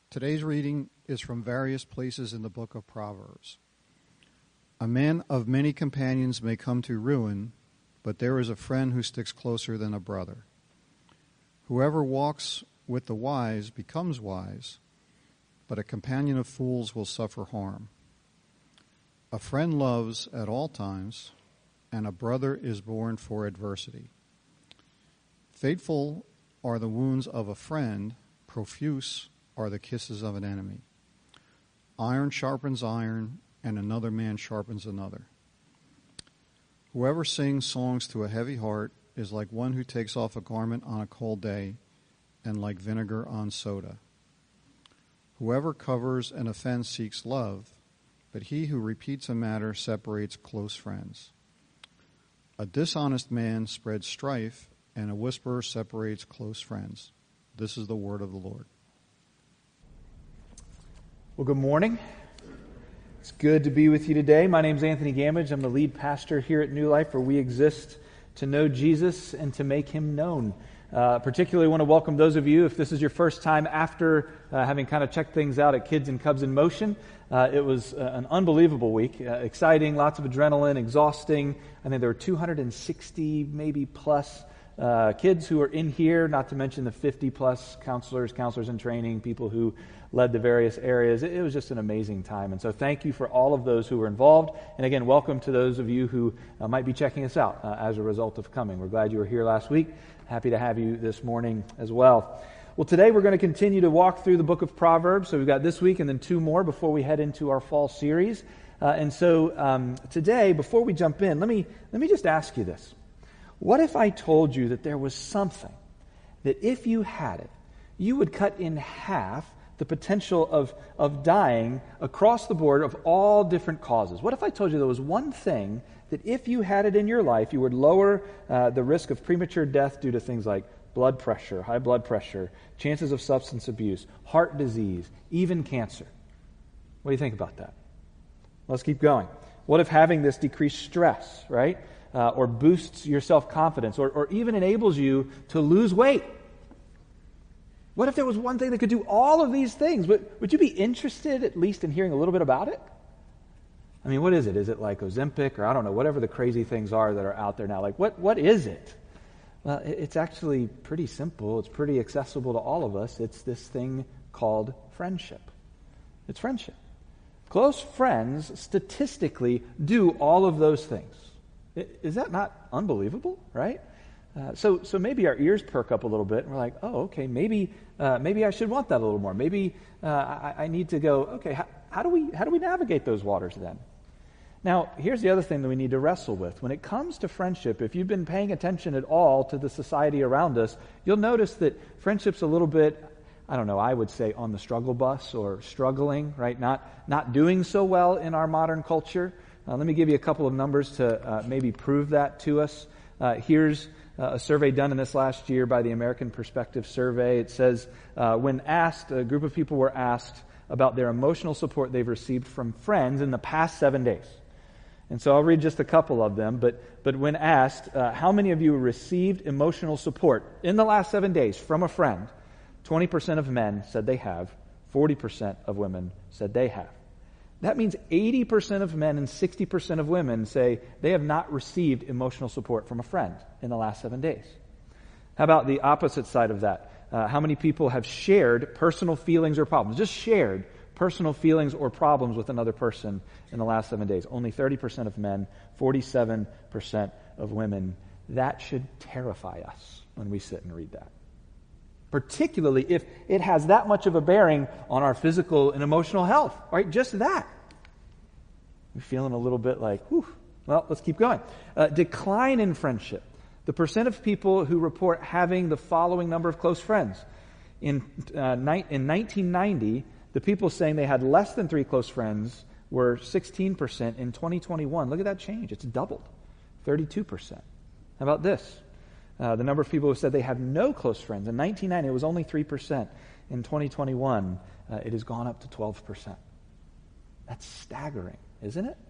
Today's reading is from various places in the book of Proverbs. A man of many companions may come to ruin, but there is a friend who sticks closer than a brother. Whoever walks with the wise becomes wise, but a companion of fools will suffer harm. A friend loves at all times, and a brother is born for adversity. Faithful are the wounds of a friend, profuse are the kisses of an enemy. Iron sharpens iron, and another man sharpens another. Whoever sings songs to a heavy heart is like one who takes off a garment on a cold day, and like vinegar on soda. Whoever covers an offense seeks love, but he who repeats a matter separates close friends. A dishonest man spreads strife, and a whisperer separates close friends. This is the word of the Lord. Well, good morning. It's good to be with you today. My name's Anthony Gamage. I'm the lead pastor here at New Life, where we exist to know Jesus and to make him known. Particularly want to welcome those of you, if this is your first time after having kind of checked things out at Kids and Cubs in Motion. It was an unbelievable week, exciting, lots of adrenaline, exhausting. I think there were 260 maybe plus kids who are in here, not to mention the 50 plus counselors in training, people who led the various areas. It was just an amazing time. And so thank you for all of those who were involved. And again, welcome to those of you who might be checking us out as a result of coming. We're glad you were here last week. Happy to have you this morning as well. Well, today we're going to continue to walk through the book of Proverbs. So we've got this week and then two more before we head into our fall series. And so today, before we jump in, let me just ask you this. What if I told you that there was something that if you had it, you would cut in half the potential of dying across the board of all different causes? What if I told you there was one thing that if you had it in your life, you would lower the risk of premature death due to things like blood pressure, high blood pressure, chances of substance abuse, heart disease, even cancer? What do you think about that? Let's keep going. What if having this decreased stress, right? Or boosts your self-confidence, or even enables you to lose weight? What if there was one thing that could do all of these things? Would you be interested at least in hearing a little bit about it? I mean, what is it? Is it like Ozempic, or I don't know, whatever the crazy things are that are out there now? Like, what is it? Well, it's actually pretty simple. It's pretty accessible to all of us. It's this thing called friendship. It's friendship. Close friends statistically do all of those things. Is that not unbelievable, right? So maybe our ears perk up a little bit, and we're like, oh, okay, maybe I should want that a little more. Maybe I need to go, okay, how do we navigate those waters then? Now, here's the other thing that we need to wrestle with. When it comes to friendship, if you've been paying attention at all to the society around us, you'll notice that friendship's a little bit, I don't know, I would say on the struggle bus, or struggling, right? Not doing so well in our modern culture. Let me give you a couple of numbers to maybe prove that to us. Here's a survey done in this last year by the American Perspective Survey. It says, when asked, a group of people were asked about their emotional support they've received from friends in the past 7 days. And so I'll read just a couple of them, but when asked, how many of you received emotional support in the last 7 days from a friend, 20% of men said they have, 40% of women said they have. That means 80% of men and 60% of women say they have not received emotional support from a friend in the last 7 days. How about the opposite side of that? How many people have shared personal feelings or problems? Just shared personal feelings or problems with another person in the last 7 days. Only 30% of men, 47% of women. That should terrify us when we sit and read that. Particularly if it has that much of a bearing on our physical and emotional health, right? Just that. We're feeling a little bit like, whew. Well, let's keep going. Decline in friendship. The percent of people who report having the following number of close friends. In 1990, the people saying they had less than 3 close friends were 16%. In 2021, look at that change. It's doubled, 32%. How about this? The number of people who said they have no close friends. In 1990, it was only 3%. In 2021, it has gone up to 12%. That's staggering, isn't it?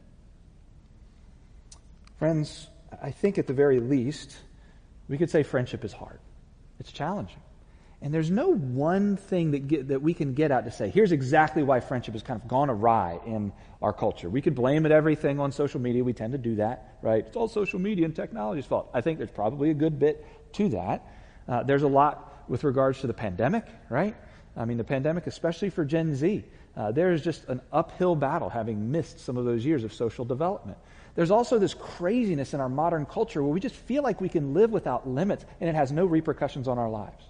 Friends, I think at the very least, we could say friendship is hard. It's challenging. And there's no one thing that we can get at to say, here's exactly why friendship has kind of gone awry in our culture. We could blame everything on social media. We tend to do that, right? It's all social media and technology's fault. I think there's probably a good bit to that. There's a lot with regards to the pandemic, right? I mean, the pandemic, especially for Gen Z, there is just an uphill battle having missed some of those years of social development. There's also this craziness in our modern culture where we just feel like we can live without limits and it has no repercussions on our lives.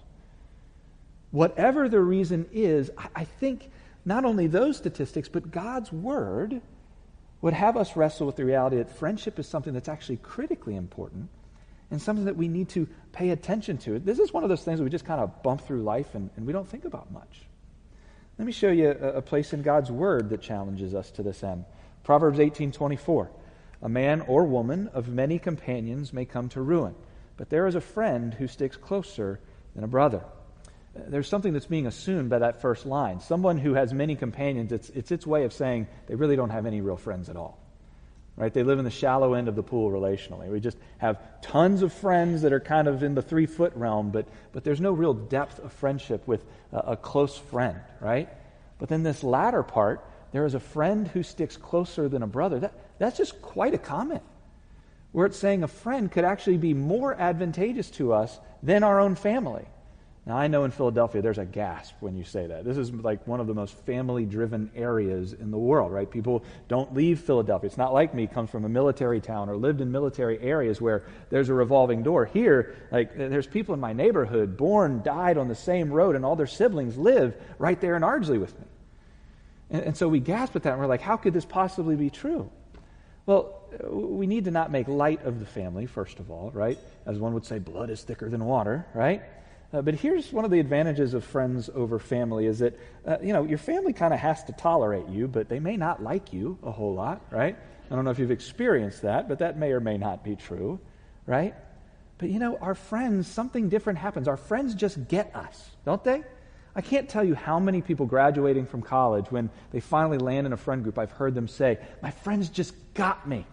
Whatever the reason is, I think not only those statistics, but God's Word would have us wrestle with the reality that friendship is something that's actually critically important and something that we need to pay attention to. This is one of those things that we just kind of bump through life and we don't think about much. Let me show you a place in God's Word that challenges us to this end. Proverbs 18:24. A man or woman of many companions may come to ruin, but there is a friend who sticks closer than a brother. There's something that's being assumed by that first line. Someone who has many companions, it's its way of saying they really don't have any real friends at all. Right? They live in the shallow end of the pool relationally. We just have tons of friends that are kind of in the 3-foot realm, but there's no real depth of friendship with a close friend, right? But then this latter part, there is a friend who sticks closer than a brother. That's just quite a comment, where it's saying a friend could actually be more advantageous to us than our own family. Now, I know in Philadelphia there's a gasp when you say that. This is like one of the most family-driven areas in the world, right? People don't leave Philadelphia. It's not like me, comes from a military town or lived in military areas where there's a revolving door. Here, like, there's people in my neighborhood born, died on the same road, and all their siblings live right there in Ardsley with me. And so we gasp at that, and we're like, how could this possibly be true? Well, we need to not make light of the family, first of all, right? As one would say, blood is thicker than water, right? But here's one of the advantages of friends over family is that, your family kind of has to tolerate you, but they may not like you a whole lot, right? I don't know if you've experienced that, but that may or may not be true, right? But, our friends, something different happens. Our friends just get us, don't they? I can't tell you how many people graduating from college, when they finally land in a friend group, I've heard them say, my friends just got me.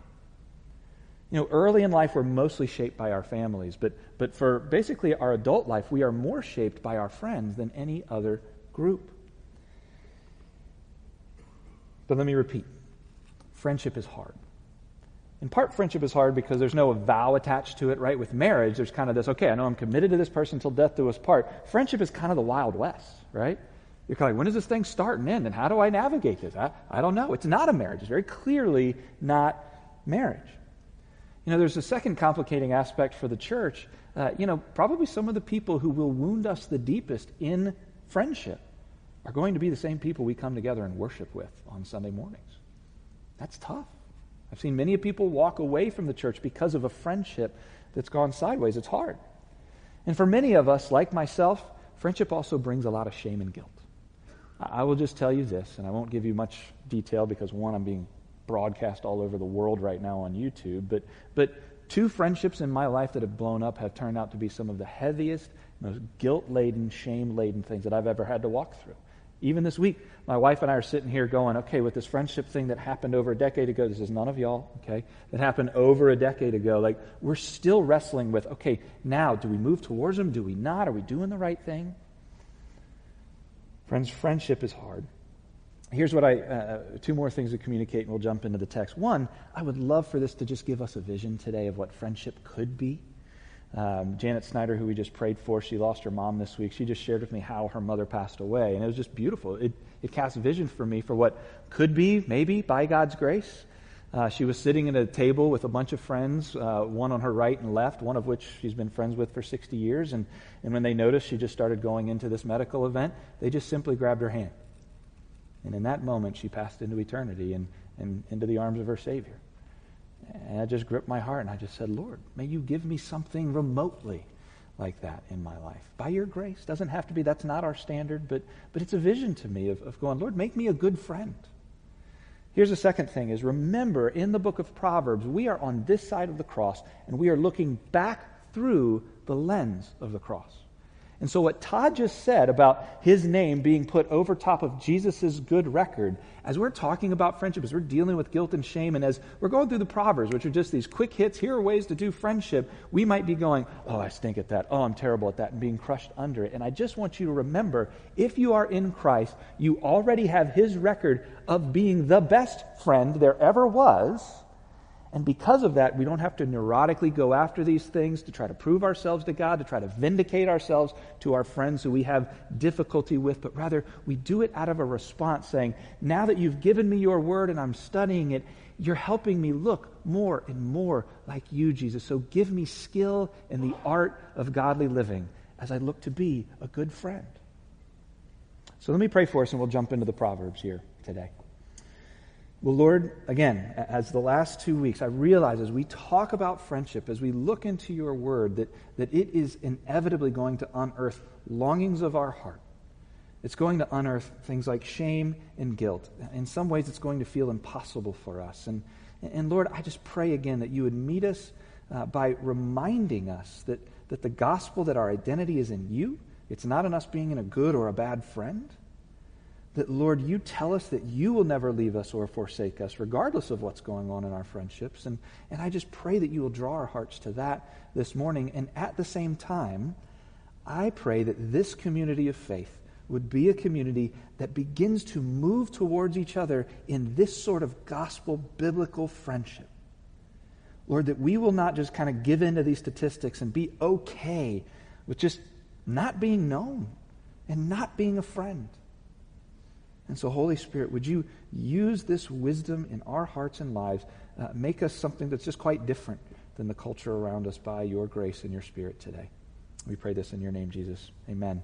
Early in life, we're mostly shaped by our families, but for basically our adult life, we are more shaped by our friends than any other group. But let me repeat, friendship is hard. In part, friendship is hard because there's no vow attached to it, right? With marriage, there's kind of this, okay, I know I'm committed to this person until death do us part. Friendship is kind of the Wild West, right? You're kind of like, when does this thing start and end, and how do I navigate this? I don't know. It's not a marriage. It's very clearly not marriage. There's a second complicating aspect for the church. Probably some of the people who will wound us the deepest in friendship are going to be the same people we come together and worship with on Sunday mornings. That's tough. I've seen many people walk away from the church because of a friendship that's gone sideways. It's hard. And for many of us, like myself, friendship also brings a lot of shame and guilt. I will just tell you this, and I won't give you much detail because, one, I'm being broadcast all over the world right now on YouTube, but 2 friendships in my life that have blown up have turned out to be some of the heaviest, most guilt-laden, shame-laden things that I've ever had to walk through. Even this week, my wife and I are sitting here going, okay, with this friendship thing that happened over a decade ago, this is none of y'all, okay, that happened over a decade ago, like, we're still wrestling with, okay, now, do we move towards them? Do we not? Are we doing the right thing? Friends, friendship is hard. Here's what 2 more things to communicate, and we'll jump into the text. 1, I would love for this to just give us a vision today of what friendship could be. Janet Snyder, who we just prayed for, she lost her mom this week. She just shared with me how her mother passed away, and it was just beautiful. It cast vision for me for what could be, maybe, by God's grace. She was sitting at a table with a bunch of friends, one on her right and left, one of which she's been friends with for 60 years, and when they noticed she just started going into this medical event, they just simply grabbed her hand. And in that moment, she passed into eternity and into the arms of her Savior. And it just gripped my heart, and I just said, Lord, may you give me something remotely like that in my life. By your grace. Doesn't have to be, that's not our standard, but it's a vision to me of going, Lord, make me a good friend. Here's the second thing is, remember, in the book of Proverbs, we are on this side of the cross, and we are looking back through the lens of the cross. And so what Todd just said about his name being put over top of Jesus' good record, as we're talking about friendship, as we're dealing with guilt and shame, and as we're going through the Proverbs, which are just these quick hits, here are ways to do friendship, we might be going, oh, I stink at that. Oh, I'm terrible at that, and being crushed under it. And I just want you to remember, if you are in Christ, you already have his record of being the best friend there ever was. And because of that, we don't have to neurotically go after these things to try to prove ourselves to God, to try to vindicate ourselves to our friends who we have difficulty with, but rather we do it out of a response saying, now that you've given me your word and I'm studying it, you're helping me look more and more like you, Jesus. So give me skill in the art of godly living as I look to be a good friend. So let me pray for us and we'll jump into the Proverbs here today. Well, Lord, again, as the last 2 weeks, I realize as we talk about friendship, as we look into your word, that it is inevitably going to unearth longings of our heart. It's going to unearth things like shame and guilt. In some ways, it's going to feel impossible for us. And Lord, I just pray again that you would meet us by reminding us that the gospel, that our identity is in you. It's not in us being in a good or a bad friend. That, Lord, you tell us that you will never leave us or forsake us, regardless of what's going on in our friendships. And I just pray that you will draw our hearts to that this morning. And at the same time, I pray that this community of faith would be a community that begins to move towards each other in this sort of gospel, biblical friendship. Lord, that we will not just kind of give in to these statistics and be okay with just not being known and not being a friend. And so, Holy Spirit, would you use this wisdom in our hearts and lives, make us something that's just quite different than the culture around us by your grace and your Spirit today. We pray this in your name, Jesus. Amen.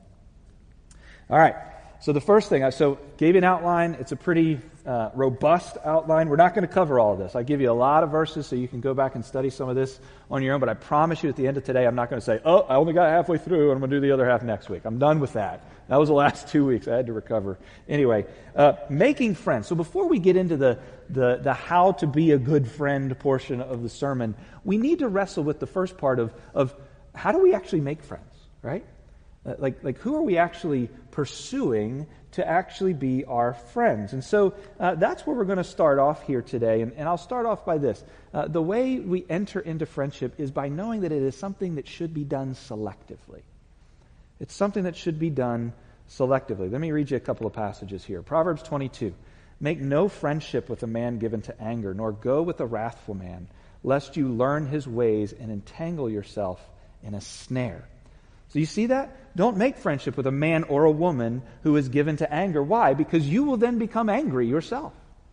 All right. So the first thing, so gave you an outline. It's a pretty robust outline. We're not going to cover all of this. I give you a lot of verses so you can go back and study some of this on your own. But I promise you at the end of today, I'm not going to say, oh, I only got halfway through and I'm going to do the other half next week. I'm done with that. That was the last 2 weeks. I had to recover. Anyway, making friends. So before we get into the how to be a good friend portion of the sermon, we need to wrestle with the first part of how do we actually make friends, right? Like who are we actually pursuing to actually be our friends? And so that's where we're going to start off here today. And I'll start off by this. The way we enter into friendship is by knowing that it is something that should be done selectively. It's something that should be done selectively. Let me read you a couple of passages here. Proverbs 22. Make no friendship with a man given to anger, nor go with a wrathful man, lest you learn his ways and entangle yourself in a snare. So you see that? Don't make friendship with a man or a woman who is given to anger. Why? Because you will then become angry yourself.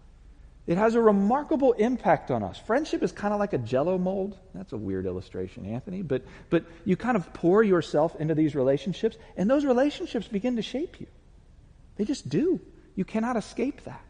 It has a remarkable impact on us. Friendship is kind of like a Jell-O mold. That's a weird illustration, Anthony. But you kind of pour yourself into these relationships, and those relationships begin to shape you. They just do. You cannot escape that.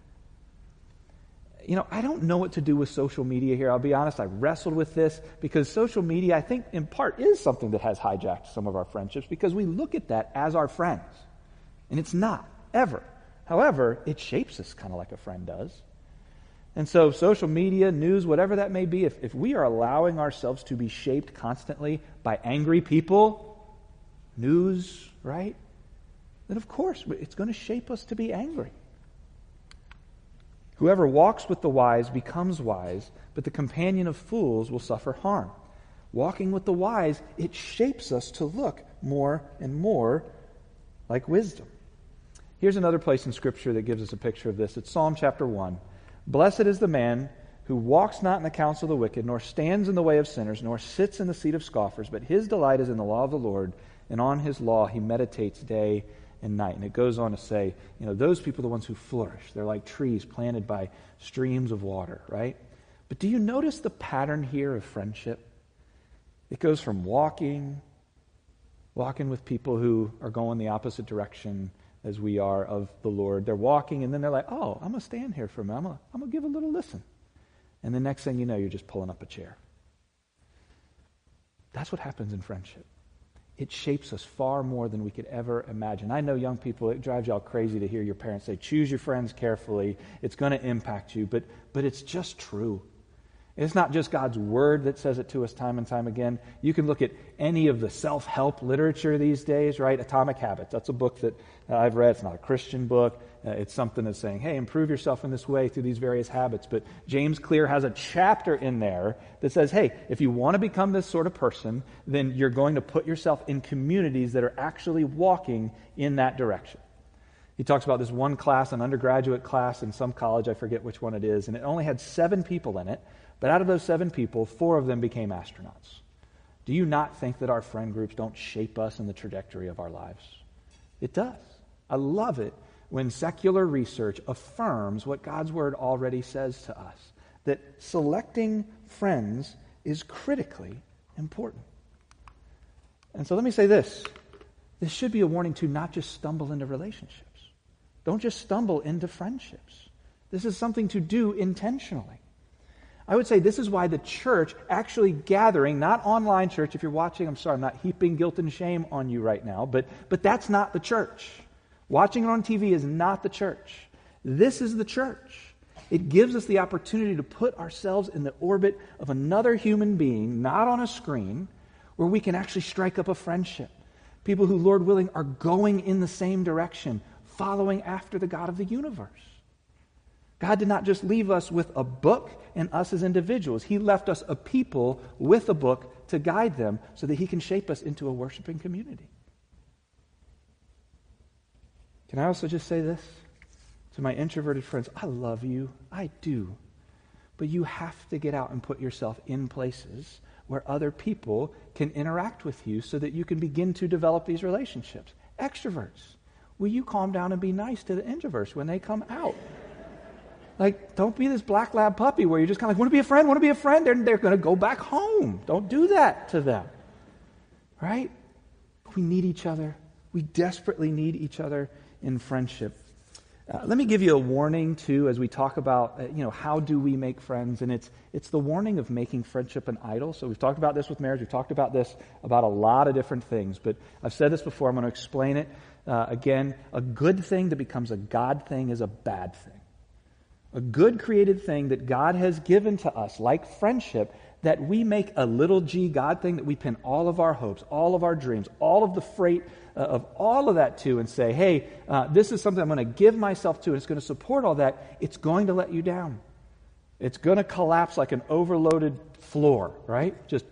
You know, I don't know what to do with social media here. I'll be honest, I wrestled with this because social media, I think, in part, is something that has hijacked some of our friendships because we look at that as our friends. And it's not, ever. However, it shapes us kind of like a friend does. And so social media, news, whatever that may be, if we are allowing ourselves to be shaped constantly by angry people, news, right? Then of course, it's going to shape us to be angry. Whoever walks with the wise becomes wise, but the companion of fools will suffer harm. Walking with the wise, it shapes us to look more and more like wisdom. Here's another place in Scripture that gives us a picture of this. It's Psalm chapter 1. Blessed is the man who walks not in the counsel of the wicked, nor stands in the way of sinners, nor sits in the seat of scoffers, but his delight is in the law of the Lord, and on his law he meditates day and night. And it goes on to say, you know, those people are the ones who flourish. They're like trees planted by streams of water, right? But do you notice the pattern here of friendship? It goes from walking with people who are going the opposite direction as we are of the Lord. They're walking, and then they're like, oh, I'm going to stand here for a minute. I'm going to give a little listen. And the next thing you know, you're just pulling up a chair. That's what happens in friendship. It shapes us far more than we could ever imagine. I know young people, it drives y'all crazy to hear your parents say, choose your friends carefully. It's going to impact you. But it's just true. It's not just God's Word that says it to us time and time again. You can look at any of the self-help literature these days, right? Atomic Habits. That's a book that I've read. It's not a Christian book. It's something that's saying, hey, improve yourself in this way through these various habits. But James Clear has a chapter in there that says, hey, if you want to become this sort of person, then you're going to put yourself in communities that are actually walking in that direction. He talks about this one class, an undergraduate class in some college, I forget which one it is, and it only had 7 people in it. But out of those 7 people, 4 of them became astronauts. Do you not think that our friend groups don't shape us in the trajectory of our lives? It does. I love it when secular research affirms what God's Word already says to us, that selecting friends is critically important. And so let me say this. This should be a warning to not just stumble into relationships. Don't just stumble into friendships. This is something to do intentionally. I would say this is why the church actually gathering, not online church, if you're watching, I'm sorry, I'm not heaping guilt and shame on you right now, but that's not the church. Watching it on TV is not the church. This is the church. It gives us the opportunity to put ourselves in the orbit of another human being, not on a screen, where we can actually strike up a friendship. People who, Lord willing, are going in the same direction, following after the God of the universe. God did not just leave us with a book and us as individuals. He left us a people with a book to guide them so that He can shape us into a worshiping community. Can I also just say this to my introverted friends? I love you. I do. But you have to get out and put yourself in places where other people can interact with you so that you can begin to develop these relationships. Extroverts, will you calm down and be nice to the introverts when they come out? Like, don't be this black lab puppy where you're just kind of like, want to be a friend? They're going to go back home. Don't do that to them. Right? We need each other. We desperately need each other in friendship. Let me give you a warning, too, as we talk about, how do we make friends? And it's the warning of making friendship an idol. So we've talked about this with marriage. We've talked about this about a lot of different things. But I've said this before. I'm going to explain it again. A good thing that becomes a God thing is a bad thing. A good created thing that God has given to us, like friendship, that we make a little g God thing that we pin all of our hopes, all of our dreams, all of the freight of all of that to, and say, hey, this is something I'm going to give myself to, and it's going to support all that. It's going to let you down. It's going to collapse like an overloaded floor, right? Just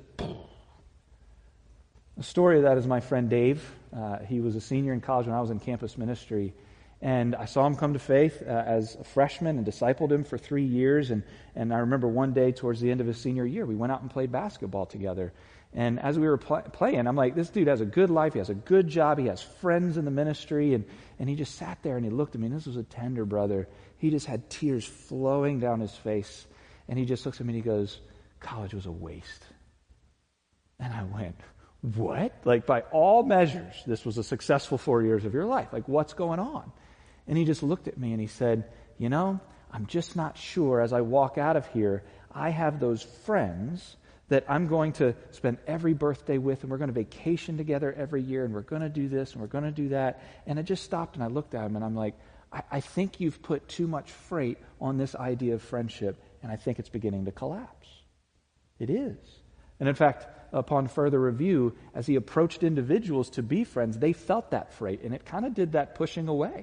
a story of that is my friend Dave. He was a senior in college when I was in campus ministry. And I saw him come to faith as a freshman and discipled him for 3 years. And I remember one day towards the end of his senior year, we went out and played basketball together. And as we were playing, I'm like, this dude has a good life. He has a good job. He has friends in the ministry. And he just sat there and he looked at me. And this was a tender brother. He just had tears flowing down his face. And he just looks at me and he goes, college was a waste. And I went, what? Like, by all measures, this was a successful 4 years of your life. Like, what's going on? And he just looked at me and he said, I'm just not sure as I walk out of here, I have those friends that I'm going to spend every birthday with, and we're going to vacation together every year, and we're going to do this, and we're going to do that. And I just stopped and I looked at him and I'm like, I think you've put too much freight on this idea of friendship, and I think it's beginning to collapse. It is. And in fact, upon further review, as he approached individuals to be friends, they felt that freight, and it kind of did that pushing away.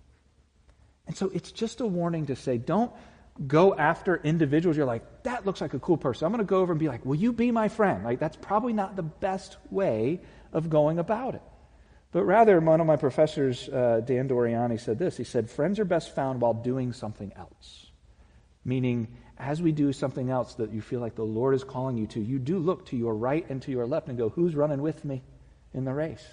And so it's just a warning to say, don't go after individuals. You're like, that looks like a cool person. I'm going to go over and be like, will you be my friend? Like, that's probably not the best way of going about it. But rather, one of my professors, Dan Doriani, said this. He said, friends are best found while doing something else. Meaning, as we do something else that you feel like the Lord is calling you to, you do look to your right and to your left and go, who's running with me in the race?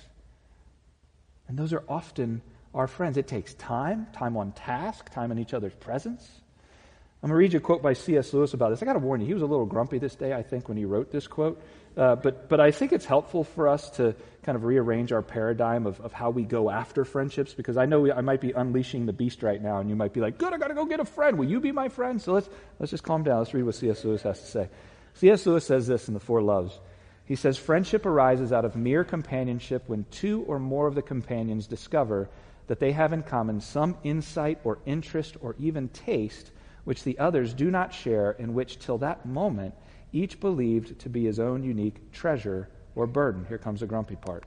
And those are often our friends. It takes time on task, time in each other's presence. I'm going to read you a quote by C.S. Lewis about this. I got to warn you, he was a little grumpy this day, I think, when he wrote this quote. But I think it's helpful for us to kind of rearrange our paradigm of how we go after friendships, because I know I might be unleashing the beast right now, and you might be like, good, I got to go get a friend. Will you be my friend? So let's just calm down. Let's read what C.S. Lewis has to say. C.S. Lewis says this in The Four Loves. He says, friendship arises out of mere companionship when 2 or more of the companions discover that they have in common some insight or interest or even taste which the others do not share, in which till that moment each believed to be his own unique treasure or burden. Here comes the grumpy part.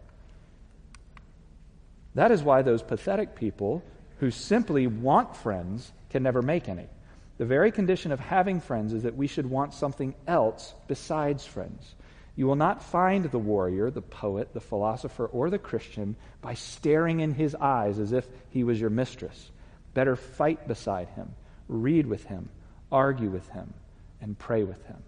That is why those pathetic people who simply want friends can never make any. The very condition of having friends is that we should want something else besides friends. You will not find the warrior, the poet, the philosopher, or the Christian by staring in his eyes as if he was your mistress. Better fight beside him, read with him, argue with him, and pray with him.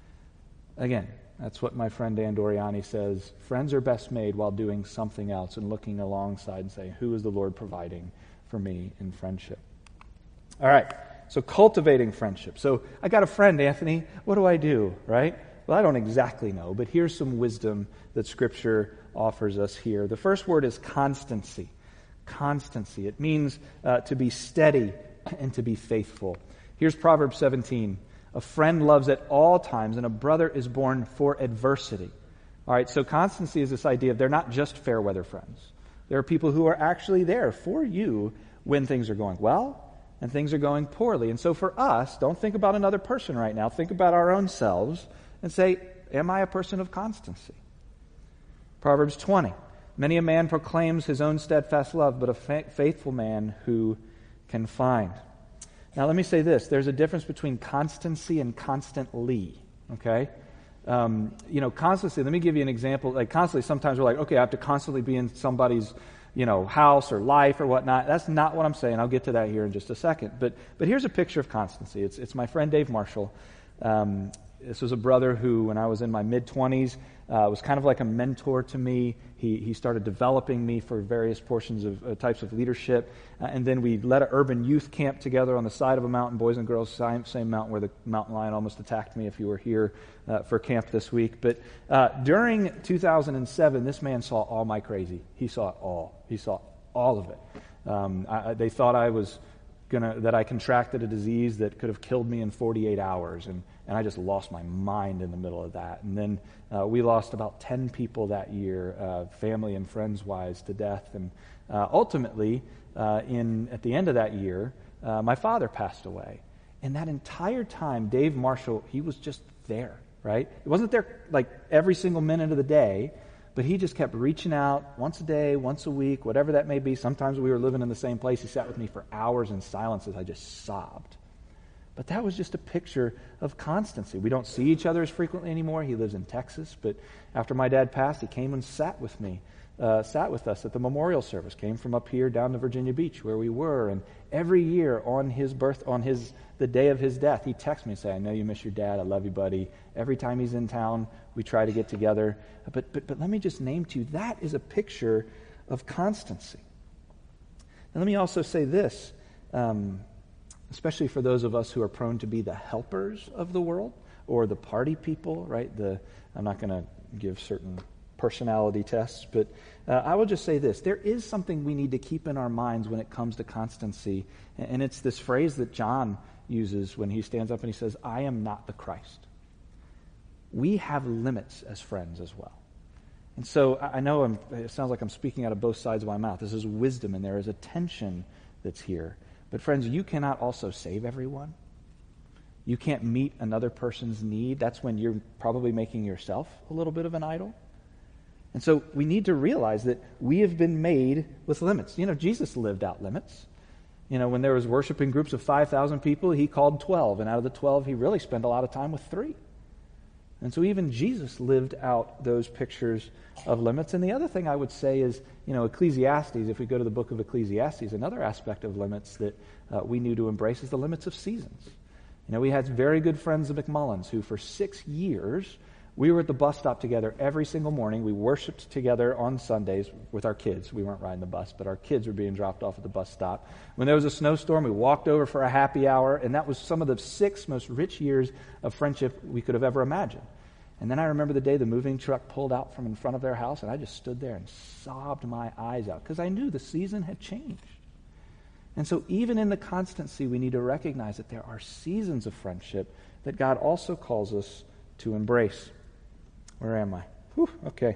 Again, that's what my friend Dan Doriani says. Friends are best made while doing something else and looking alongside and saying, who is the Lord providing for me in friendship? All right, so cultivating friendship. So I got a friend, Anthony. What do I do, right? Well, I don't exactly know, but here's some wisdom that Scripture offers us here. The first word is constancy. Constancy. It means to be steady and to be faithful. Here's Proverbs 17. A friend loves at all times, and a brother is born for adversity. All right, so constancy is this idea of they're not just fair weather friends. There are people who are actually there for you when things are going well and things are going poorly. And so for us, don't think about another person right now. Think about our own selves and say, am I a person of constancy? Proverbs 20. Many a man proclaims his own steadfast love, but a faithful man who can find. Now, let me say this. There's a difference between constancy and constantly, okay? Constancy, let me give you an example. Like, constantly, sometimes we're like, okay, I have to constantly be in somebody's, house or life or whatnot. That's not what I'm saying. I'll get to that here in just a second. But here's a picture of constancy. It's my friend Dave Marshall. This was a brother who, when I was in my mid-20s, was kind of like a mentor to me. He started developing me for various portions of types of leadership. And then we led an urban youth camp together on the side of a mountain, boys and girls, same mountain where the mountain lion almost attacked me if you were here for camp this week. But during 2007, this man saw all my crazy. He saw it all. He saw all of it. They thought that I contracted a disease that could have killed me in 48 hours. And I just lost my mind in the middle of that. And then we lost about 10 people that year, family and friends-wise, to death. And ultimately, at the end of that year, my father passed away. And that entire time, Dave Marshall, he was just there, right? He wasn't there like every single minute of the day, but he just kept reaching out once a day, once a week, whatever that may be. Sometimes we were living in the same place. He sat with me for hours in silence as I just sobbed. But that was just a picture of constancy. We don't see each other as frequently anymore. He lives in Texas. But after my dad passed, he came and sat with us at the memorial service. Came from up here down to Virginia Beach where we were. And every year on the day of his death, he texts me and says, I know you miss your dad. I love you, buddy. Every time he's in town, we try to get together. But let me just name to you, that is a picture of constancy. And let me also say this, especially for those of us who are prone to be the helpers of the world or the party people, right? I'm not going to give certain personality tests, but I will just say this. There is something we need to keep in our minds when it comes to constancy, and it's this phrase that John uses when he stands up and he says, I am not the Christ. We have limits as friends as well. And so I know it sounds like I'm speaking out of both sides of my mouth. This is wisdom, and there is a tension that's here. But friends, you cannot also save everyone. You can't meet another person's need. That's when you're probably making yourself a little bit of an idol. And so we need to realize that we have been made with limits. Jesus lived out limits. When there was worshiping groups of 5,000 people, he called 12. And out of the 12, he really spent a lot of time with 3. And so even Jesus lived out those pictures of limits. And the other thing I would say is, Ecclesiastes, if we go to the book of Ecclesiastes, another aspect of limits that we need to embrace is the limits of seasons. We had very good friends of McMullins who for 6 years, we were at the bus stop together every single morning. We worshiped together on Sundays with our kids. We weren't riding the bus, but our kids were being dropped off at the bus stop. When there was a snowstorm, we walked over for a happy hour, and that was some of the 6 most rich years of friendship we could have ever imagined. And then I remember the day the moving truck pulled out from in front of their house, and I just stood there and sobbed my eyes out because I knew the season had changed. And so even in the constancy, we need to recognize that there are seasons of friendship that God also calls us to embrace. Where am I? Whew, okay.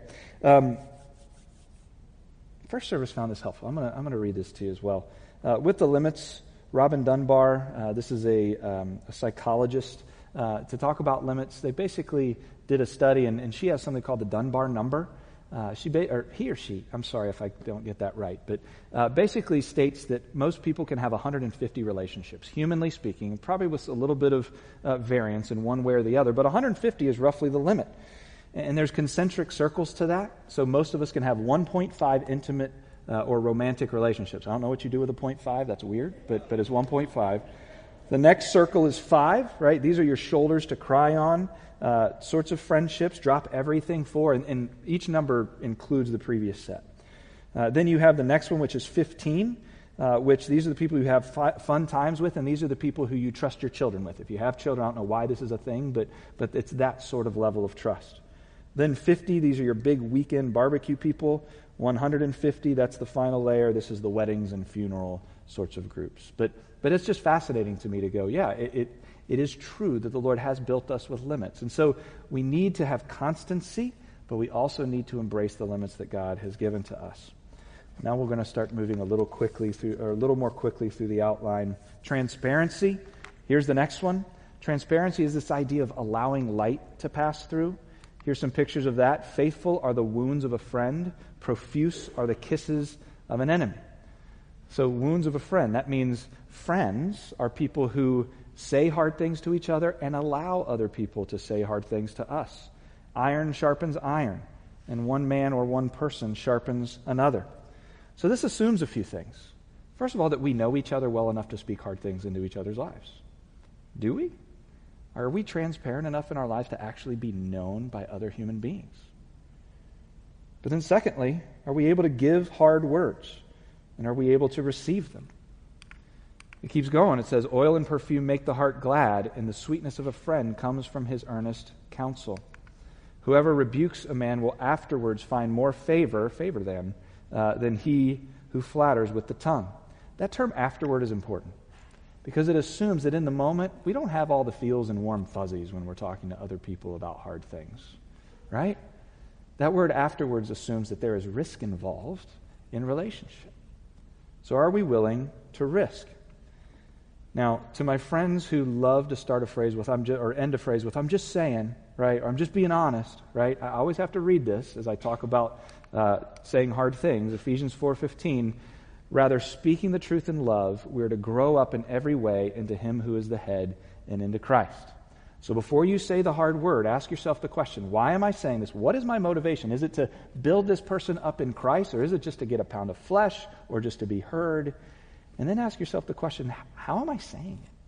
First Service found this helpful. I'm going to read this to you as well. With the limits Robin Dunbar, this is a psychologist, to talk about limits. They basically did a study, and she has something called the Dunbar number. He or she, I'm sorry if I don't get that right, but basically states that most people can have 150 relationships, humanly speaking, probably with a little bit of variance in one way or the other, but 150 is roughly the limit. And there's concentric circles to that, so most of us can have 1.5 intimate or romantic relationships. I don't know what you do with a 0.5, that's weird, but it's 1.5. The next circle is 5, right? These are your shoulders to cry on. Sorts of friendships, drop everything for, and each number includes the previous set. Then you have the next one, which is 15, which these are the people you have fun times with, and these are the people who you trust your children with. If you have children, I don't know why this is a thing, but it's that sort of level of trust. Then 50, these are your big weekend barbecue people. 150, that's the final layer. This is the weddings and funeral sorts of groups. But it's just fascinating to me to go, yeah, it is true that the Lord has built us with limits. And so we need to have constancy, but we also need to embrace the limits that God has given to us. Now we're going to start moving a little more quickly through the outline. Transparency. Here's the next one. Transparency is this idea of allowing light to pass through. Here's some pictures of that. Faithful are the wounds of a friend. Profuse are the kisses of an enemy. So wounds of a friend, that means friends are people who say hard things to each other and allow other people to say hard things to us. Iron sharpens iron, and one man or one person sharpens another. So this assumes a few things. First of all, that we know each other well enough to speak hard things into each other's lives. Do we? Are we transparent enough in our lives to actually be known by other human beings? But then secondly, are we able to give hard words? And are we able to receive them? It keeps going. It says, oil and perfume make the heart glad, and the sweetness of a friend comes from his earnest counsel. Whoever rebukes a man will afterwards find more favor than he who flatters with the tongue. That term afterward is important because it assumes that in the moment, we don't have all the feels and warm fuzzies when we're talking to other people about hard things, right? That word afterwards assumes that there is risk involved in relationship. So are we willing to risk? Now, to my friends who love to start a phrase with, or end a phrase with, I'm just saying, right, or I'm just being honest, right? I always have to read this as I talk about saying hard things. Ephesians 4:15, rather speaking the truth in love, we're to grow up in every way into him who is the head and into Christ. So before you say the hard word, ask yourself the question, why am I saying this? What is my motivation? Is it to build this person up in Christ, or is it just to get a pound of flesh, or just to be heard? And then ask yourself the question, how am I saying it?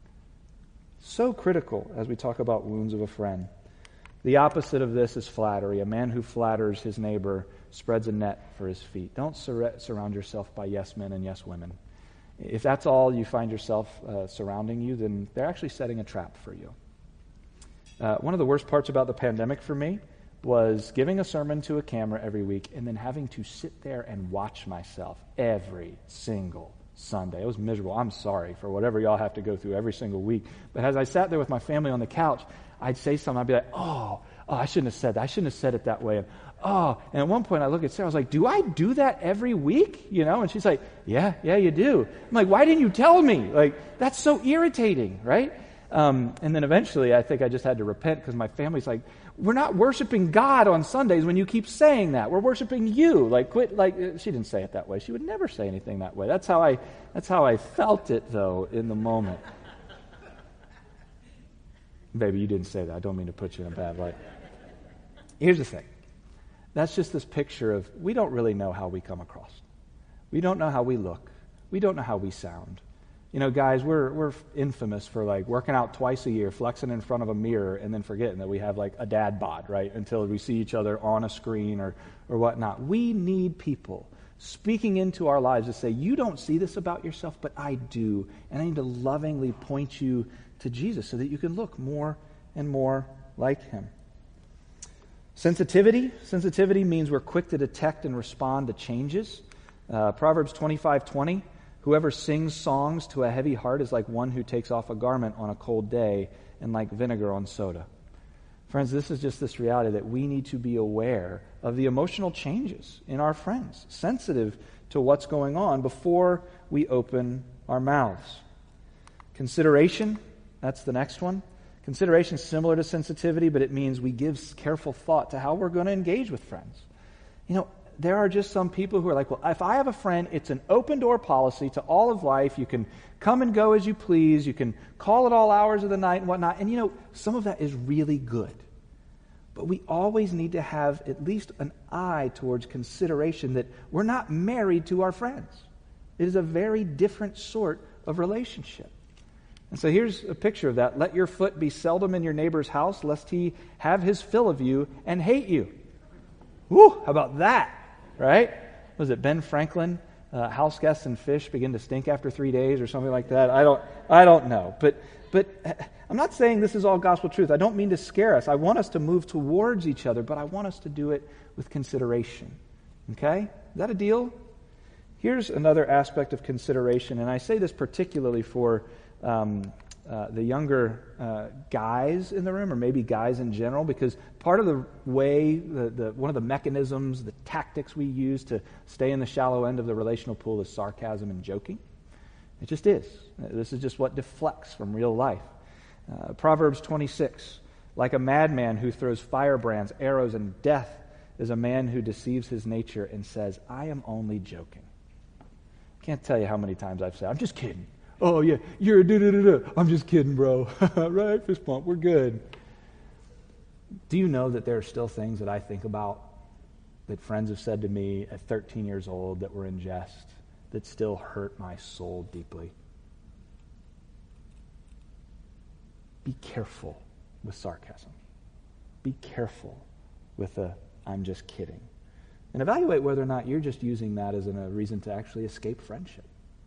So critical as we talk about wounds of a friend. The opposite of this is flattery. A man who flatters his neighbor spreads a net for his feet. Don't surround yourself by yes men and yes women. If that's all you find yourself surrounding you, then they're actually setting a trap for you. One of the worst parts about the pandemic for me was giving a sermon to a camera every week and then having to sit there and watch myself every single Sunday. It was miserable. I'm sorry for whatever y'all have to go through every single week. But as I sat there with my family on the couch, I'd say something. I'd be like, oh, I shouldn't have said that. I shouldn't have said it that way. And at one point I look at Sarah, I was like, do I do that every week? You know? And she's like, yeah, you do. I'm like, why didn't you tell me? Like, that's so irritating, right? And then eventually I think I just had to repent because my family's like, we're not worshiping God on Sundays when you keep saying that. We're worshiping you. Like, quit. Like, she didn't say it that way. She would never say anything that way. That's how I felt it, though, in the moment. Baby, you didn't say that. I don't mean to put you in a bad light. Here's the thing. That's just this picture of we don't really know how we come across. We don't know how we look. We don't know how we sound. You know, guys, we're infamous for like working out twice a year, flexing in front of a mirror, and then forgetting that we have like a dad bod, right? Until we see each other on a screen or whatnot. We need people speaking into our lives to say, you don't see this about yourself, but I do. And I need to lovingly point you to Jesus so that you can look more and more like him. Sensitivity means we're quick to detect and respond to changes. Proverbs 25:20. Whoever sings songs to a heavy heart is like one who takes off a garment on a cold day and like vinegar on soda. Friends, this is just this reality that we need to be aware of the emotional changes in our friends, sensitive to what's going on before we open our mouths. Consideration, that's the next one. Consideration is similar to sensitivity, but it means we give careful thought to how we're going to engage with friends. There are just some people who are like, well, if I have a friend, it's an open door policy to all of life. You can come and go as you please. You can call at all hours of the night and whatnot. And some of that is really good. But we always need to have at least an eye towards consideration that we're not married to our friends. It is a very different sort of relationship. And so here's a picture of that. Let your foot be seldom in your neighbor's house, lest he have his fill of you and hate you. Woo, how about that? Right? Was it Ben Franklin? House guests and fish begin to stink after 3 days or something like that. I don't know. But I'm not saying this is all gospel truth. I don't mean to scare us. I want us to move towards each other, but I want us to do it with consideration. Okay? Is that a deal? Here's another aspect of consideration, and I say this particularly for the younger guys in the room, or maybe guys in general, because part of the way, one of the mechanisms, the tactics we use to stay in the shallow end of the relational pool is sarcasm and joking. It just is. This is just what deflects from real life. Proverbs 26, like a madman who throws firebrands, arrows, and death is a man who deceives his nature and says, I am only joking. Can't tell you how many times I've said, I'm just kidding. Oh, yeah, you're a da-da-da-da. I'm just kidding, bro. Right, fist pump, we're good. Do you know that there are still things that I think about that friends have said to me at 13 years old that were in jest that still hurt my soul deeply? Be careful with sarcasm. Be careful with the I'm just kidding. And evaluate whether or not you're just using that as a reason to actually escape friendship.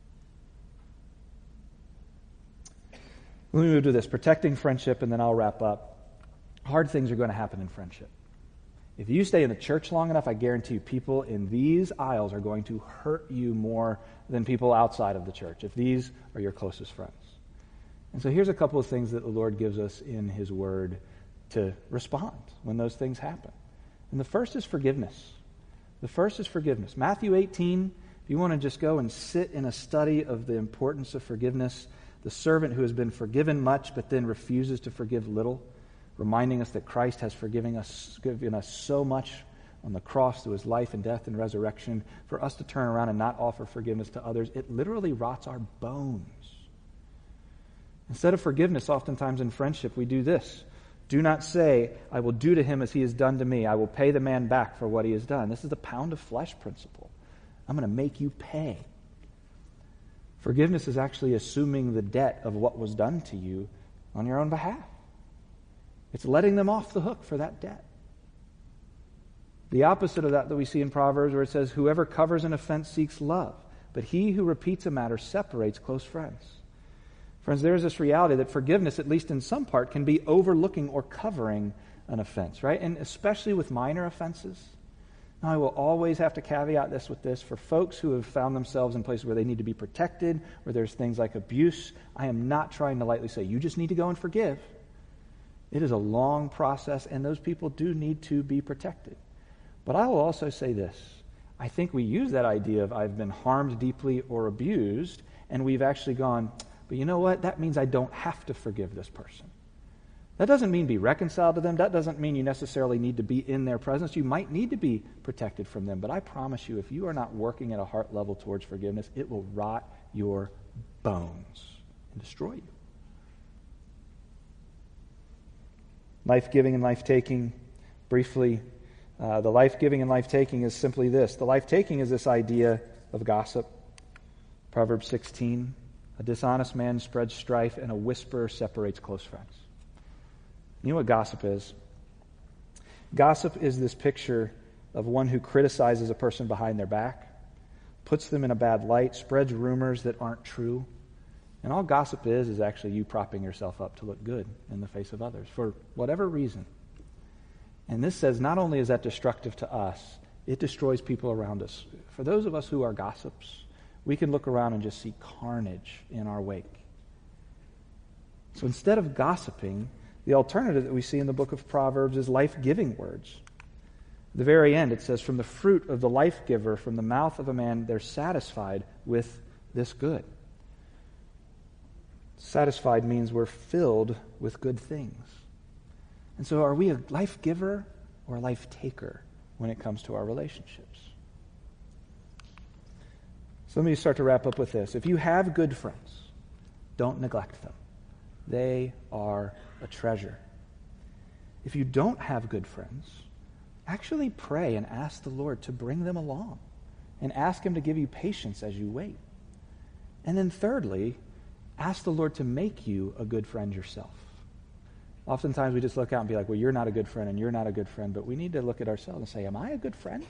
Let me move to this, protecting friendship, and then I'll wrap up. Hard things are going to happen in friendship. If you stay in the church long enough, I guarantee you people in these aisles are going to hurt you more than people outside of the church, if these are your closest friends. And so here's a couple of things that the Lord gives us in His Word to respond when those things happen. And the first is forgiveness. The first is forgiveness. Matthew 18, if you want to just go and sit in a study of the importance of forgiveness, the servant who has been forgiven much but then refuses to forgive little, reminding us that Christ has given us so much on the cross through His life and death and resurrection, for us to turn around and not offer forgiveness to others, it literally rots our bones. Instead of forgiveness, oftentimes in friendship, we do this. Do not say, I will do to him as he has done to me. I will pay the man back for what he has done. This is the pound of flesh principle. I'm going to make you pay. Forgiveness is actually assuming the debt of what was done to you on your own behalf. It's letting them off the hook for that debt. The opposite of that we see in Proverbs, where it says, whoever covers an offense seeks love, but he who repeats a matter separates close friends. Friends, there is this reality that forgiveness, at least in some part, can be overlooking or covering an offense, right? And especially with minor offenses. Now, I will always have to caveat this with this. For folks who have found themselves in places where they need to be protected, where there's things like abuse, I am not trying to lightly say, you just need to go and forgive. It is a long process, and those people do need to be protected. But I will also say this. I think we use that idea of I've been harmed deeply or abused, and we've actually gone, but you know what? That means I don't have to forgive this person. That doesn't mean be reconciled to them. That doesn't mean you necessarily need to be in their presence. You might need to be protected from them. But I promise you, if you are not working at a heart level towards forgiveness, it will rot your bones and destroy you. Life-giving and life-taking, briefly. The life-giving and life-taking is simply this. The life-taking is this idea of gossip. Proverbs 16, a dishonest man spreads strife, and a whisperer separates close friends. You know what gossip is? Gossip is this picture of one who criticizes a person behind their back, puts them in a bad light, spreads rumors that aren't true. And all gossip is actually you propping yourself up to look good in the face of others for whatever reason. And this says not only is that destructive to us, it destroys people around us. For those of us who are gossips, we can look around and just see carnage in our wake. So instead of gossiping, the alternative that we see in the book of Proverbs is life-giving words. At the very end, it says, from the fruit of the life-giver, from the mouth of a man, they're satisfied with this good. Satisfied means we're filled with good things. And so are we a life giver or a life taker when it comes to our relationships? So let me start to wrap up with this. If you have good friends, don't neglect them. They are a treasure. If you don't have good friends, actually pray and ask the Lord to bring them along and ask Him to give you patience as you wait. And then thirdly, ask the Lord to make you a good friend yourself. Oftentimes we just look out and be like, well, you're not a good friend and you're not a good friend, but we need to look at ourselves and say, am I a good friend?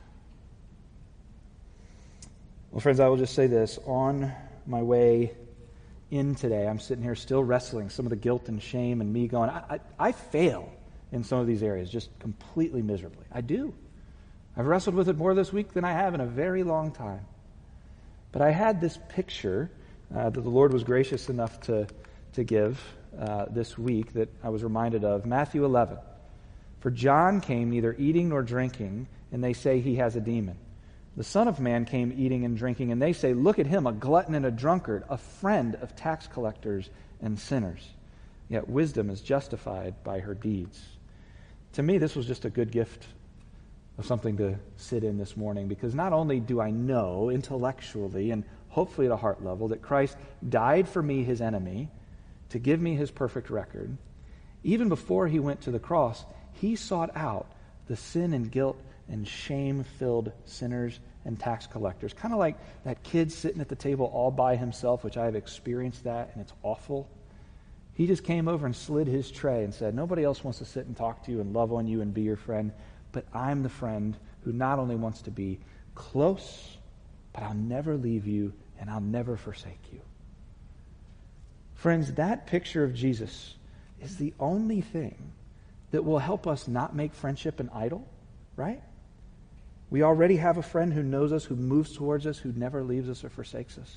Well, friends, I will just say this. On my way in today, I'm sitting here still wrestling some of the guilt and shame and me going, I fail in some of these areas just completely miserably. I do. I've wrestled with it more this week than I have in a very long time. But I had this picture that the Lord was gracious enough to give this week that I was reminded of. Matthew 11. For John came neither eating nor drinking, and they say he has a demon. The Son of Man came eating and drinking, and they say, look at him, a glutton and a drunkard, a friend of tax collectors and sinners. Yet wisdom is justified by her deeds. To me, this was just a good gift of something to sit in this morning, because not only do I know intellectually and hopefully at a heart level that Christ died for me, his enemy, to give me his perfect record, even before he went to the cross, he sought out the sin and guilt and shame-filled sinners and tax collectors. Kind of like that kid sitting at the table all by himself, which I have experienced that, and it's awful. He just came over and slid his tray and said, nobody else wants to sit and talk to you and love on you and be your friend, but I'm the friend who not only wants to be close, but I'll never leave you and I'll never forsake you. Friends, that picture of Jesus is the only thing that will help us not make friendship an idol, right? We already have a friend who knows us, who moves towards us, who never leaves us or forsakes us.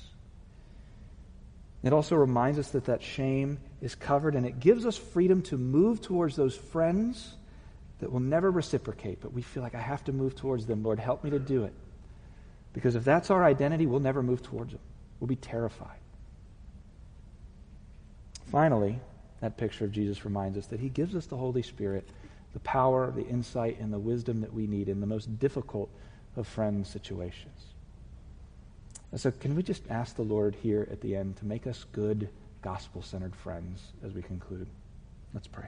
It also reminds us that that shame is covered, and it gives us freedom to move towards those friends that will never reciprocate, but we feel like I have to move towards them. Lord, help me to do it. Because if that's our identity, we'll never move towards them. We'll be terrified. Finally, that picture of Jesus reminds us that he gives us the Holy Spirit, the power, the insight, and the wisdom that we need in the most difficult of friend situations. And so can we just ask the Lord here at the end to make us good, gospel-centered friends as we conclude? Let's pray.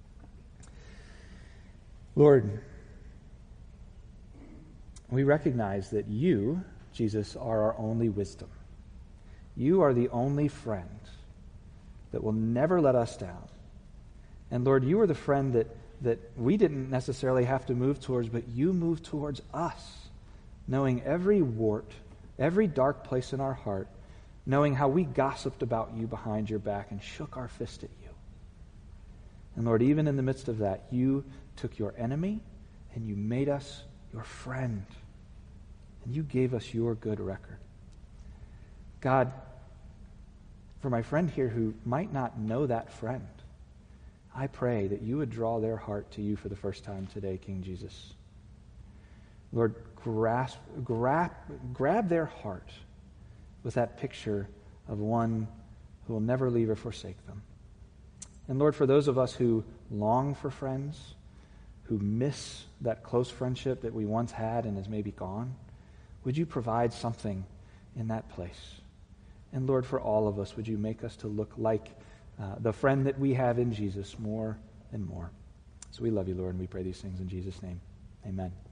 Lord, we recognize that you, Jesus, are our only wisdom. You are the only friend that will never let us down. And Lord, you are the friend that we didn't necessarily have to move towards, but you moved towards us, knowing every wart, every dark place in our heart, knowing how we gossiped about you behind your back and shook our fist at you. And Lord, even in the midst of that, you took your enemy and you made us your friend. And you gave us your good record. God, for my friend here who might not know that friend, I pray that you would draw their heart to you for the first time today, King Jesus. Lord, grab their heart with that picture of one who will never leave or forsake them. And Lord, for those of us who long for friends, who miss that close friendship that we once had and is maybe gone, would you provide something in that place? And Lord, for all of us, would you make us to look like the friend that we have in Jesus more and more? So we love you, Lord, and we pray these things in Jesus' name. Amen.